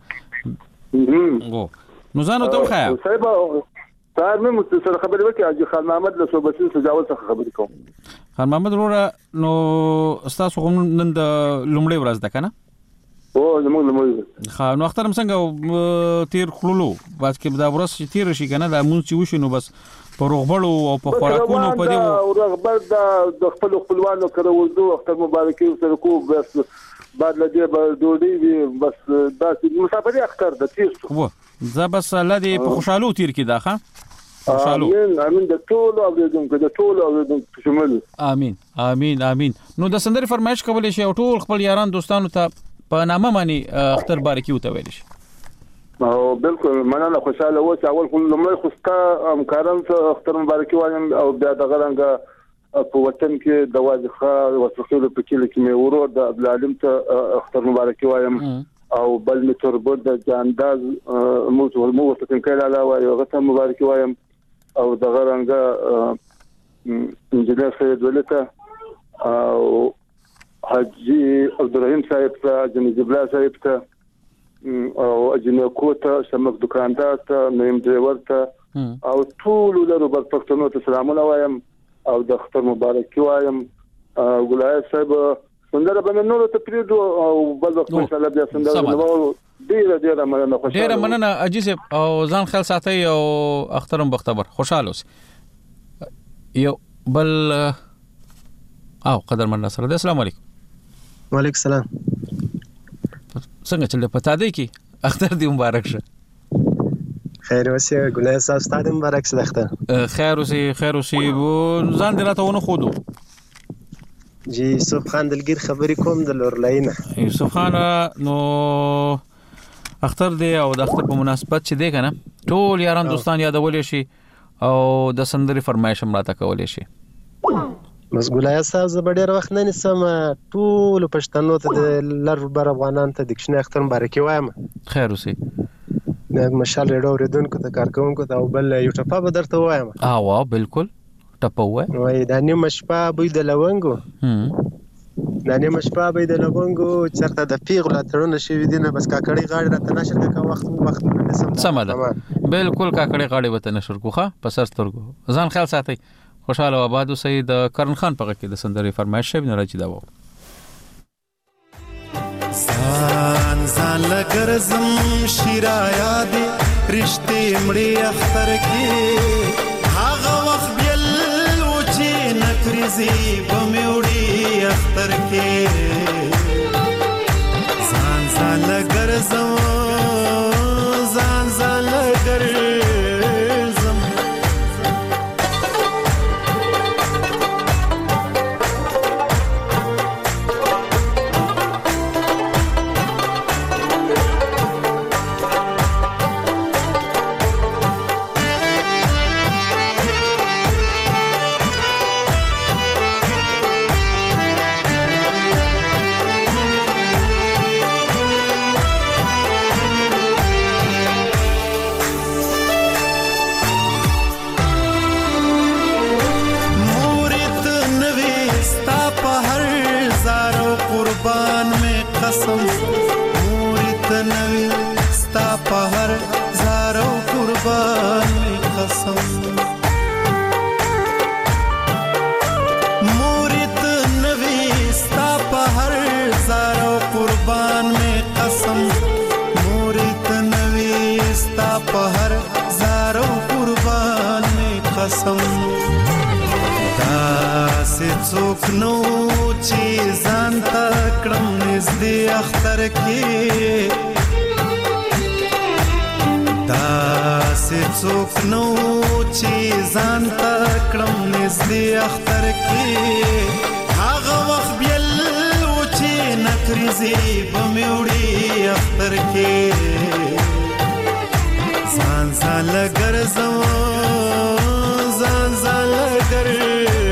او نو ځانو ته وخایا صاحب صاحب مې متصل خبرې وکړه چې خان محمد له صوبسي سجاول څخه خبرې کوم. خان محمد وروره نو تاسو هم نن د لومړی ورځ ده کنه؟ او زموږ لومړی خا نو اختر څنګه تیر خللو بس کې دا ورځ تیر شي کنه دا مونږ چې وشو نو بس په روغبړو او په خوراکونو په دی او رغبت د خپل خپلوانو کړو وځو اختر مبارکي سره کو بس بعد لدی به دوړي بس دا مسافري اختر د تیر و زه بس الله دې په خوشالو تیر کې دا ښه خوشالو امين امين د ټول او د ټول او د شمول امين امين امين. نو د سندري فرمایش کولای شي او ټول خپل یاران دوستانو ته په نامه باندې اختر بارکي وته ویل شي. او بالکل مننه خوشاله و چې اول خپل لمړی خوستا امکارم ته اختر مبارکي وایم او بیا د غرنګ په وطن کې د واځخه وسخیلو په کې کې مې ورور د عبد العلیم ته اختر مبارکي وایم او بل می تربت د جانداز مو ټول مو ته کله علاوه یو غته مبارکي وایم او د غرنګ انجنیر سید ولته او حاجی عبدالرحیم صاحب ته جنید الله صاحب ته او اجنکو ته شمک دکاندار ته نیم ډرایور ته او ټول له بل پښتنو ته سلامونه وایم او د اختر مبارکي وایم. ګلای صاحب سندره باندې نور ته پریدو او بل وخت ان شاء الله بیا سندره نو ډیر ډیر مننه خوشاله ډیر مننه عجیز او ځان خیال ساتي او اخترم بختبر خوشاله اوسئ. یو بل او قدر من سره. السلام علیکم. وعلیکم السلام. څنګه چل پتا دی کی اختر دی مبارک شه. خیر اوسې ګلای صاحب ستاسو مبارک شه اختر. خیر اوسې خیر اوسې و ځان دراته ونه خودو. جی یوسف خان دلګر خبرې کوم د لورلاینه. یوسف خان نو اختر دی او د اختر په مناسبت چې دی کنه ټول یاران دوستان یادولې شي او د سندري فرمایش هم راته کولې شي. بس ګلای صاحب زه ډېر وخت نه نسم ټول پښتنو ته د لر بر افغانان ته د کښنه اختر مبارکي وایم. خیر اوسې د مشال ریډیو اوریدونکو ته کارکونکو ته او بل یو ټپه به درته وایم. اه وا بالکل ټپه وای وای د نیمه شپه بوی د لونګو د نیمه شپه بوی د لونګو چرته د پیغله تړونه شوی دي نه بس کاکړی غاړه راته نشر کا وخت وخت نه نسم. سم ده بالکل کاکړی غاړه وته نشر کوخه پسر سترګو ځان خیال ساتي. خوشاله آباد اوسئ. د کرن خان په کې د سندري فرمایش شوی نه راځي دا و ځان ځان لګرزم شیرایا دي رښتې مړي اختر کې هغه وخت بل و چې نکرزي بموړي اختر کې ځان ځان لګرزم ځان ځان لګرزم قربان میں قسم مورت تنوي ستا په هر زار او قربان می قسم مورې تنوي ستا په هر زار او قربان می قسم مورې تنوي ستا په هر زار او قربان می قسم داسې څوک نو چې ځان ته کړم نږدې اختر کې داسې څوک نو چې ځان ته کړم نږدې اختر کې هغه وخت بیل و چې نکریزې به مې وړي اختر کې ځان ځان ګرځم ځان ځان ګرځم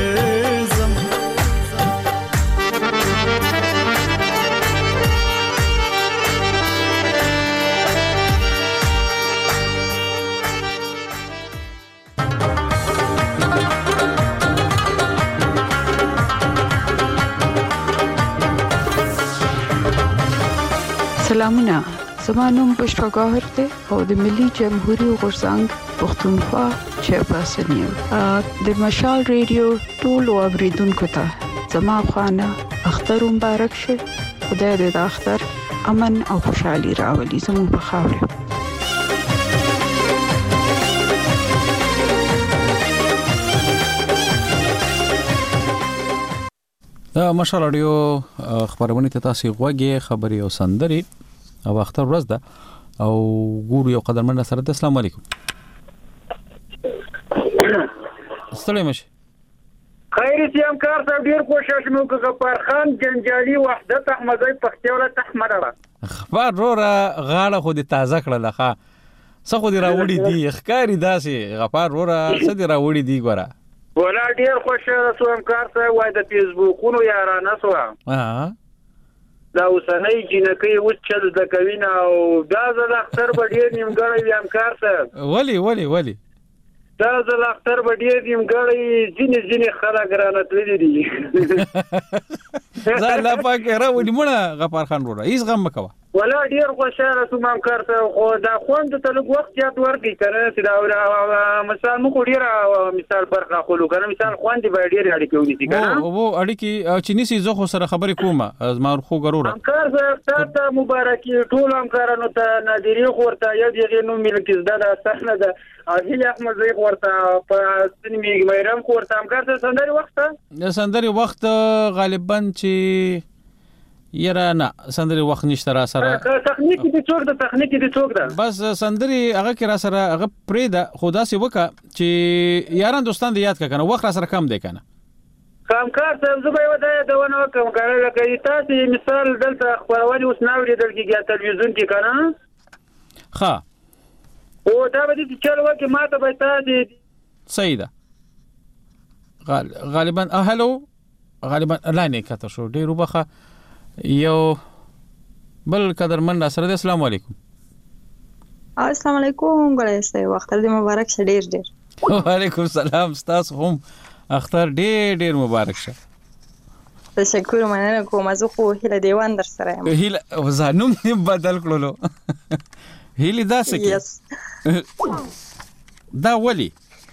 سلامونه زما نوم بشرا گاهر ده او د ملي جمهوریت غورځنګ پښتونخوا چیرپرسن یم د مشال ریډیو ټول اوریدونکو ته زما خوانه اختر مبارک شه خدای دې د اختر امن او خوشحالي راولي زموږ په خاوره دا مشال رادیو خبرونه ته تاسو غوږی خبري او سندري او اختر ورځ ده او ګورو یو قدرمن سره السلام علیکم ستړي مشه خیر سیام کار صاحب ډیر کوشش مو وکړ غفار خان جنجالي وحدت احمدی پختیوله تحمره خبر رورا غاړه خو دې تازه کړل ښه څه خو دې راوړي دي ښکاری داسې غفار رورا څه دې راوړي دي ګوره ولا ډیر خوشاله سوم کار صاحب وای د فیسبوکونو یارانه سو ها دا اوسنۍ جنکې اوس چل د کوینه او دا زل اختر به ډیر نیمګړی یم کار صاحب ولی ولی ولی دا زل اختر به ډیر نیمګړی ځینې ځینې خلک رانتللي دي زه لا پاکه راوړم مړه غفار خان وروره هیڅ غم مکوه ولا ډیر خوشاله سوم کار صاحب خو دا خوند ته لږ وخت یاد ورکړي کنه چې دا مثال مو ډیر مثال برخه خلو کنه مثال خوند به ډیر اړیکې ونیسي کنه او اړیکې چې نسی زه خو سره خبرې کوم ما خو ګرور کار صاحب تاسو مبارکي ټول همکارانو ته نادری خورته یو دغه نو ملک زده ده صحنه ده عادل احمد زی خورته په سنمي مېرم خورته همکار ته سندري وخت سندري وخت غالبا چې یره نه سندري وخت نشته را سره تخنیک دي څوک د تخنیک دي څوک ده بس سندري هغه کې را سره هغه پرې ده خدا سي وکا چې یاران دوستان دې یاد کنه وخت را سره کم دی کنه کار صاحب زه به ودا د ونه کوم کار لکه تاسو مثال دلته خبرونه اوس ناوړي دلته تلویزیون کې کنه ها او دا به دې چلو کې ماته به تاسو صحیح ده غالبا هلو غالبا لاینه کته شو ډیرو بخه یو بل قدرمن سره السلام علیکم السلام علیکم ګلای سه وخت دې مبارک شه ډیر ډیر وعلیکم السلام تاسو هم اختر ډیر ډیر مبارک شه تشکر مننه کوم زه خو هله دیوان در سره یم هله وزانوم بدل کړلو هله داسه کې دا ولی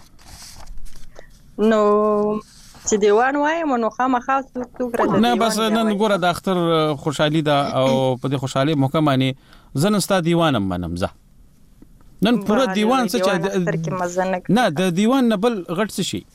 نو چې دیوان وایم نو خامخا څوک څوک راځي نه بس نن ګوره د اختر خوشحالي ده او په دې خوشحالي موقع باندې زن ستا دیوانم منم زه نن پوره دیوان څه چې نه د دیوان نه بل غټ څه شي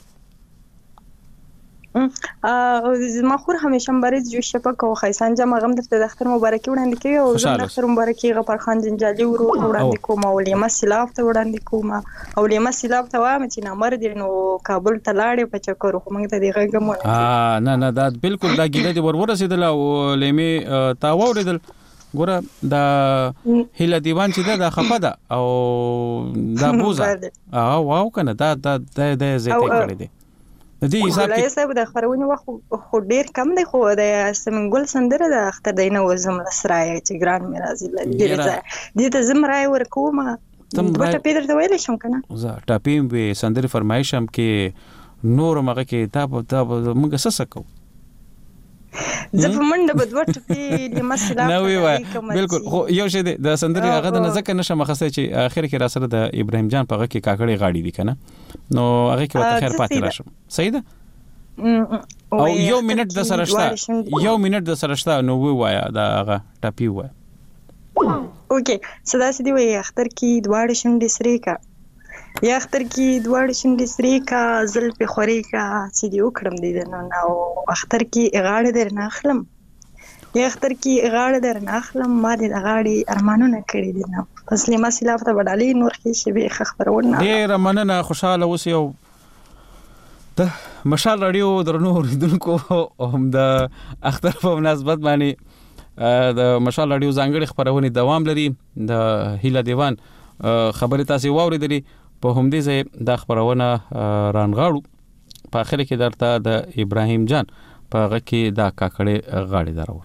ا ما خور همیشه مبارز جو شپه کو خیسان جمع غم د اختر مبارکي وړاندې کوي او د اختر مبارکي غفار خان جنجالي ورو وړاندې کوم او لیما سلاف ته وړاندې کوم او لیما سلاف ته وامه چې نامر دي نو کابل ته لاړې په چکر خو موږ ته دی غږم ا نه نه دا بالکل دا ګیله دی ور ورسېدل او لیمه تا وړېدل ګوره دا هله دیوان چې دا خفه ده او دا بوزه او واو کنه دا دا د زیته کړی دی دې حساب کې صاحب د خبرونه وخت خو ډیر کم دی خو د سمنګل سندره د اختر دینه وزم لسرای چې ګران مې راځي دې دې ته زم راي ورکوم تم ټاپې درته ویل شم کنه زه ټاپې به سندره فرمایشم کې نور مګه کې تا په تا موږ سسکو زه په منډه به دوه ټپې د مسله نه وی وای بالکل خو یو شی د سندري هغه د نزدک نشه مخصه چې اخر کې را سره د ابراهیم جان په هغه کې کاکړې غاړي دي کنه نو هغه کې وته خیر پاتې راشم صحیح ده او یو منټ د سرشتہ یو منټ د سرشتہ نو وی وای دا هغه ټپی وای اوکې صدا سدي وای اختر کې دواړه شونډې سرې کا یا اختر کې دواړه شونډې سرې کا زلفې خورې کا چې دی وکړم دې نو او اختر کې غاړه در نه اخلم یا اختر کې غاړه در نه اخلم ما دې غاړي ارمانونه کړی دي نو اصلي ما سلاف ته وډالي نور کې شی به خبرونه ډېر مننه خوشاله اوسې او د مشال رادیو درنو اوریدونکو هم د اختر په مناسبت باندې د مشال رادیو ځانګړي خبرونه دوام لري د هیله دیوان خبرې تاسو واوریدلې په همدې ځای د خبرونه رانغاړو په اخر کې درته د ابراهیم جان په هغه کې دا کاکړې غاړي درو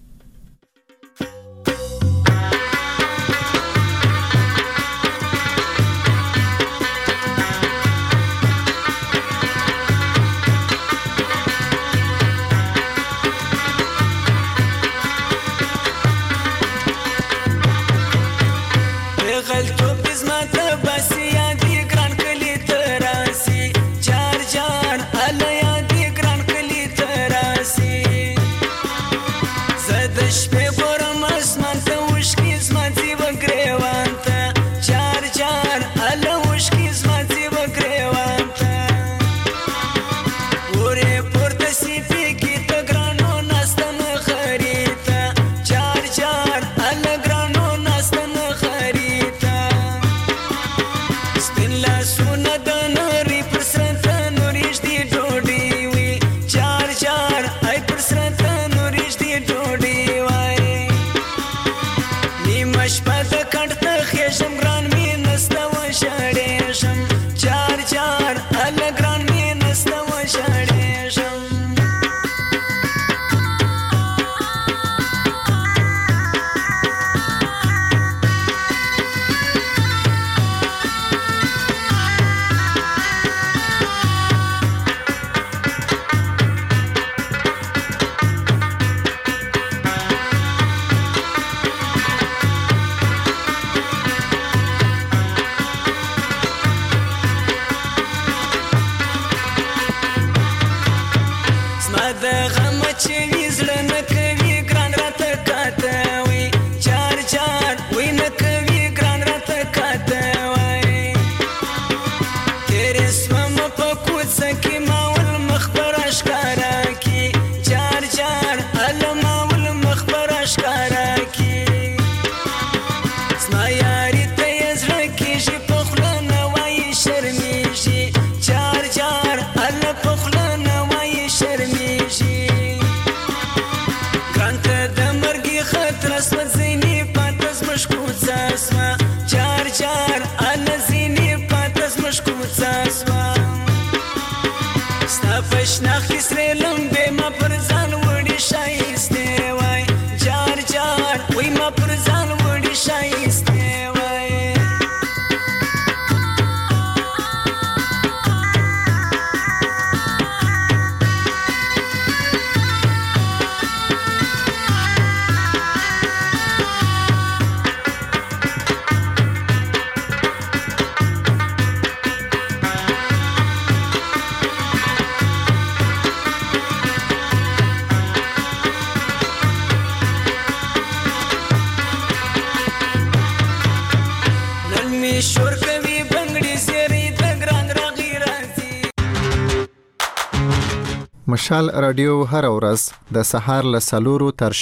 مشال رادیو هر ورځ د سهار له سلورو تر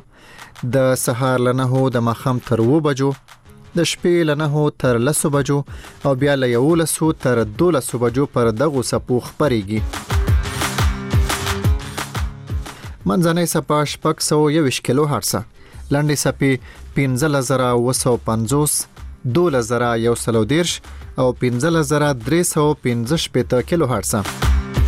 شپږو د سهار له نهو د ماښام تر اوو بجو د شپې له نهو تر لسو بجو او بیا له یولسو تر دولسو بجو پر دغو څپو خپرېږي. منځنۍ څپه شپږ سوه یوویشت کیلو هرټزه، لنډې څپې پنځلس زره اوه سوه پنځوس، دولس زره یو سل او دېرش او پنځلس زره درې سوه پنځه شپېته کیلو هرټزه.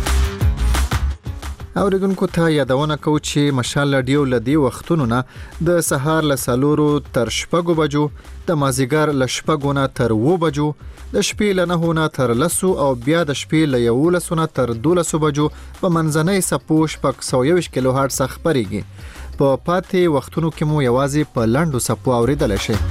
اوریدونکو ته یادونه کوو چې مشال رادیو له دې وختونو نه د سهار له څلورو تر شپږو بجو، د مازدیګر له شپږو نه تر اوو بجو د شپې له نهو نه تر لسو او بیا د شپې له یولسو نه تر دولسو بجو په منځنۍ څپو شپږ سوه یوویشت کیلو هرټز څخه خپرېږي. په پاتې وختونو کې مو یوازې په لنډو څپو اورېدلی شئ.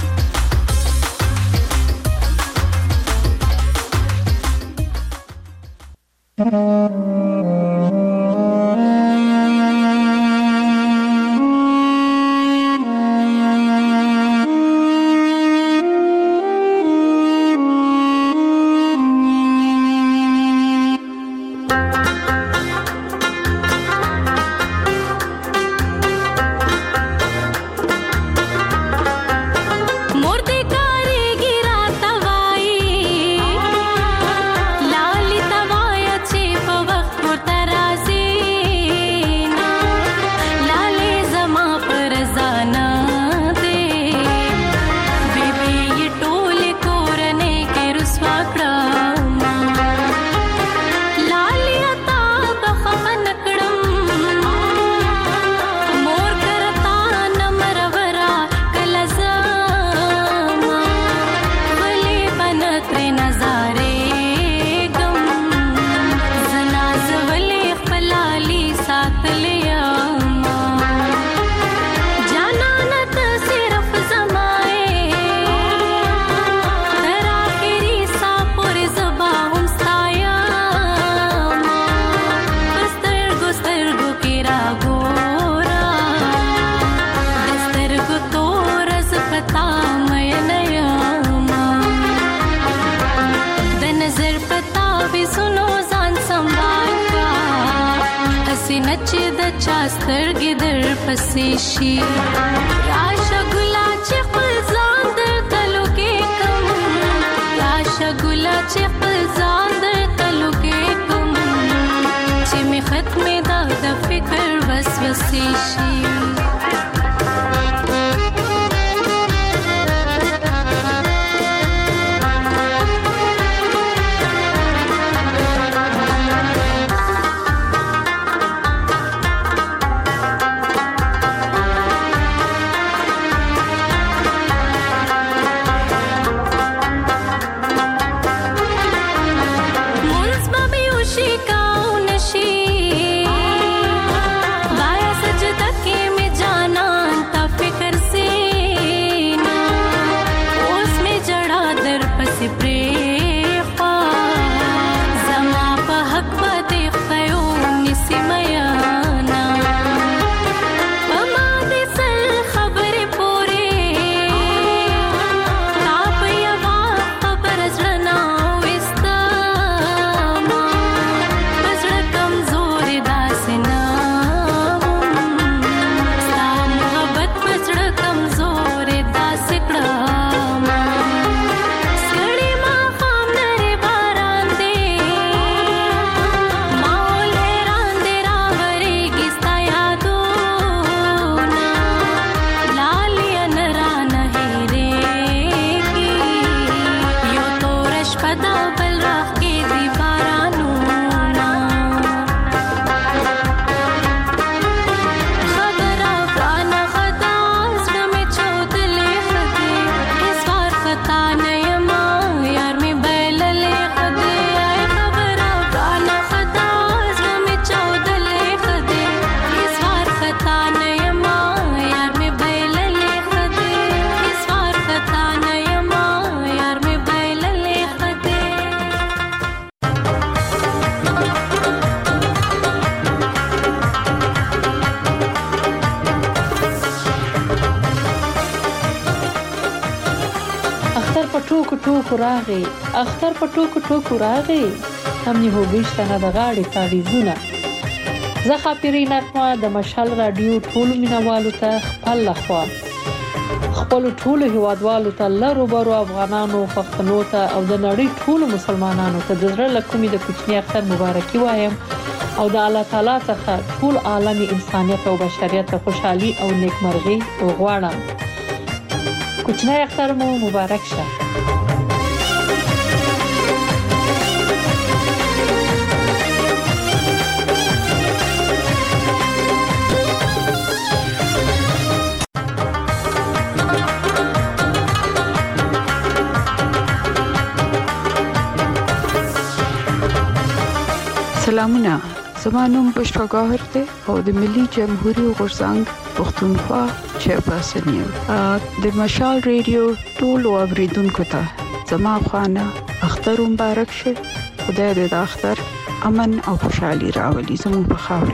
سترګې در پسې شي راشه ګلا چې خپل ځان درته لوګې کم راشه ګلا چې خپل ځان درته لوګې کم چې مې ختمې دا د فکر وسوسې شي. راغی اختر په ټوکو ټوکو راغی هم نه هوګشتنه د غاړې تعویذونه. زه خاطرې نغمه د مشال رادیو ټول مینوالو ته خپل لخوا خپل ټول هیوادوالو ته لرو برو افغانانو پښتنو ته او د نړۍ ټول مسلمانانو ته د زړه له کومې د کوچنی اختر مبارکي وایم او د الله تعالی څخه ټول عالمي انسانيت او بشریت ته خوشحالي او نیکمرغي وغواړم. کوچنی اختر مو مبارک شه. سلامونه زما نوم بشرا ګوهر دی او د ملي جمهوریت غورځنګ پښتونخوا چیرپرسن یم د مشال ریډیو ټول اوریدونکو ته زما خوانه اختر مبارک شه خدای دې د اختر امن او خوشحالي راولي زموږ په خاوره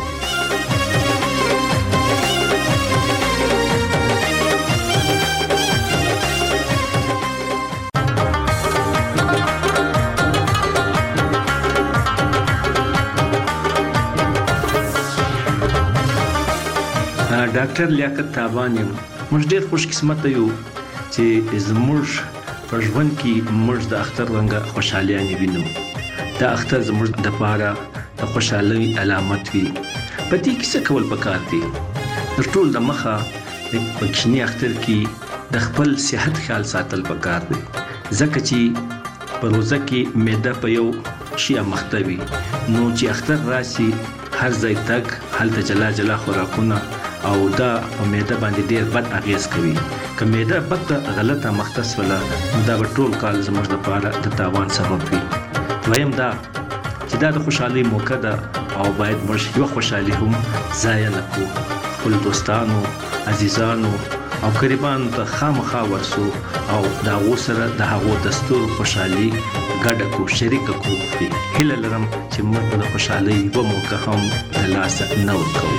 ډاکټر لیاقت تابان یم موږ ډېر خوش قسمت یو چې زموږ په ژوند کې موږ د اختر رنګه خوشحالي وینو دا اختر زموږ د پاره د خوشحالي علامت وي په دې کې څه کول پکار دي د ټول د مخه په کښنی اختر کې د خپل صحت خیال ساتل پکار دي ځکه چې په روزه کې معده په یو شی مختوي نو چې اختر راشي هر ځای تک هلته جلا جلا خوراکونه او دا په معده باندې ډېر بد اغیز کوي که معده بد غلطه مختص ولا دا به ټول کال زموږ لپاره د تاوان سبب وي دویم دا چې دا د خوشحالي موقع ده او باید موږ یو خوشحالي هم ضایع نه کړو خپل دوستانو عزیزانو او قریبانو ته خامخا ورسو او دا وسره د هغو دستور خوشحالي ګډه کو شریک کو هیله لرم چې موږ د خوشحالي و موقع هم د لاس نه ورکوو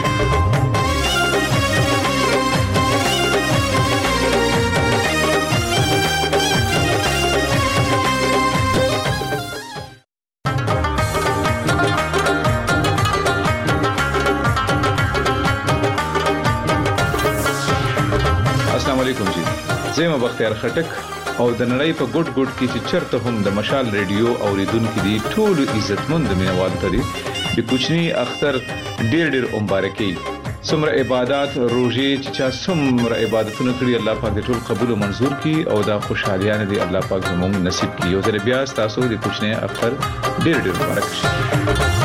زما بختیار خټک او د نړۍ په ګډ ګډ کې چې چرته هم د مشال ریډیو اوریدونکو دي ټول عزتمند مینوال تري د کوچنی اختر ډېر ډېر مبارکي څومره عبادت روزي چې چا څومره عبادتونه کړی الله پاک دې ټول قبول او منزور کړي او دا خوشحاليان دې الله پاک زموږ نصیب کړي او زه بیا تاسو د کوچنی اختر ډېر ډېر مبارک شي